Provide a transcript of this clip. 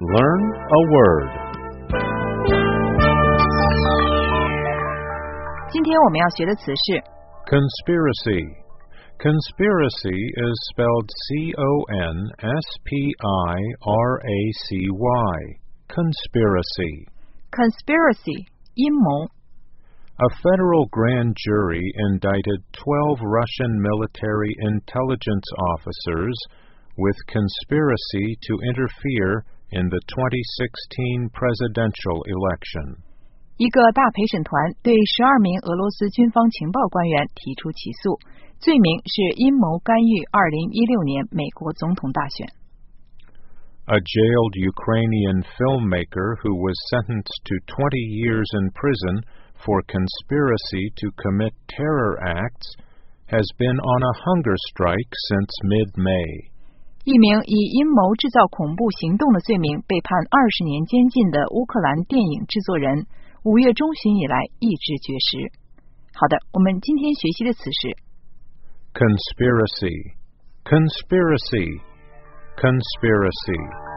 Learn a word. 今天我们要学的词是 Conspiracy. Conspiracy is spelled C-O-N-S-P-I-R-A-C-Y. Conspiracy. conspiracy 阴谋 A federal grand jury indicted 12 Russian military intelligence officers with conspiracy to interfere in the 2016 presidential election. 一个大陪审团对12名俄罗斯军方情报官员提出起诉，罪名是阴谋干预2016年美国总统大选。 A jailed Ukrainian filmmaker who was sentenced to 20 years in prison for conspiracy to commit terror acts has been on a hunger strike since mid-May. 一名以阴谋制造恐怖行动的罪名被判20年监禁的乌克兰电影制作人5月中旬以来意志绝食。好的，我们今天学习的词是 Conspiracy. Conspiracy. Conspiracy.